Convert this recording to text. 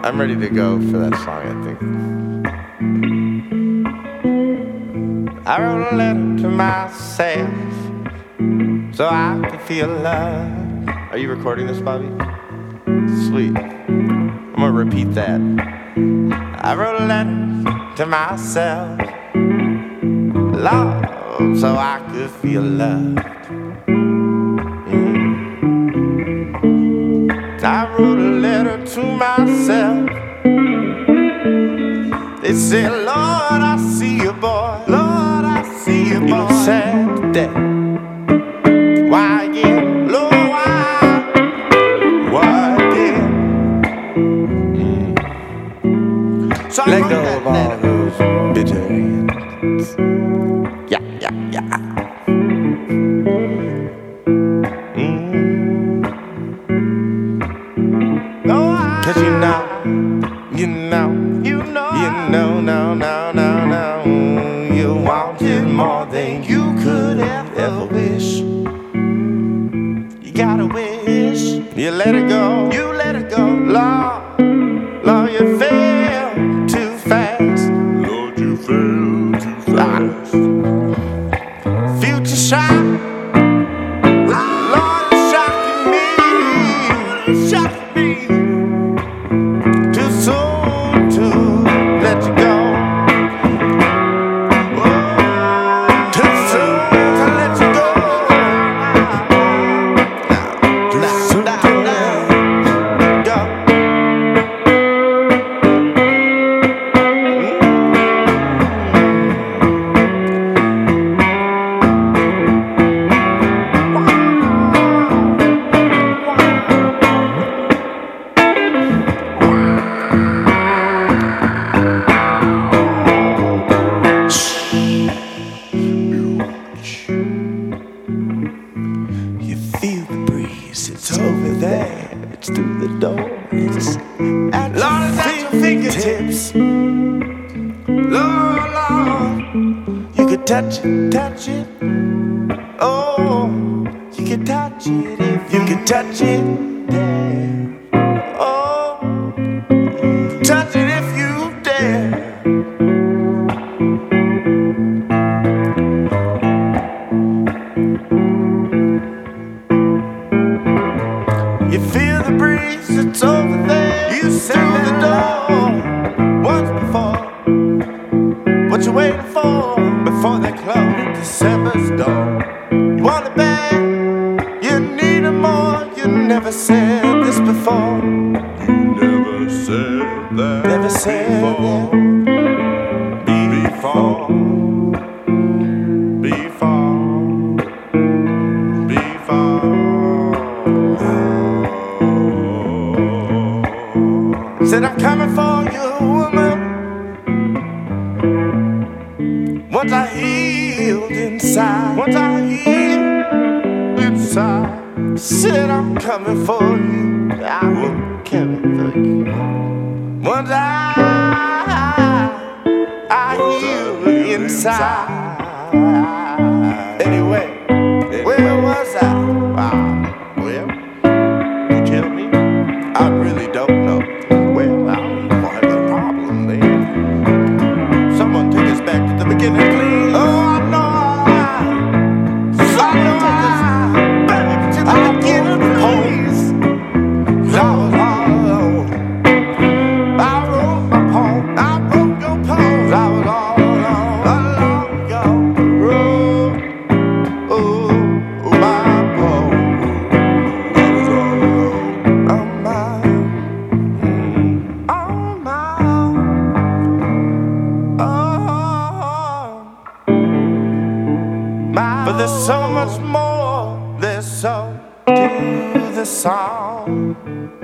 I'm ready to go for that song, I think. I wrote a letter to myself so I could feel love. Are you recording this, Bobby? Sweet. I'm gonna repeat that. I wrote a letter to myself, love, so I could feel loved. I wrote a letter to myself. They said, Lord, I see you, boy. Lord, I see you, boy. You look sad today. Why again? Lord, why? Why again? So let go of all those bitter ends. Yeah, yeah, yeah. Cause you know, you wanted more than you could ever wish. You gotta wish. You let it go, Lord, you fail too fast. Lord, you fail too fast. Future shock, Lord, it's shocking me. It's shocking me. Too soon to let you go. Too soon to let you go. Too soon to let you go. You feel the breeze, it's over there, it's through the door, it's at your fingertips. Lord, you could touch it, oh, you could touch it if you could touch it, yeah. Oh, touch it if you dare. You feel the breeze, it's over there. You through the door once before. What you waiting for before they close December's door? You want it back, you need it more. You never said this before. You never said that. Never said before. Said I'm coming for you, woman. Once I healed inside, said I'm coming for you. I'm coming for you. Once I healed inside. Anyway, where was I? Well, you tell me. I really don't know. Well, I don't know why the problem there. Someone take us back to the beginning, please. Oh, I know. Someone take us back to the beginning, please. I was all alone. I wrote my poem. I wrote your poems. I was all alone ago. Wrote, my poem. I was all alone on my. But there's so much more, there's so to the song.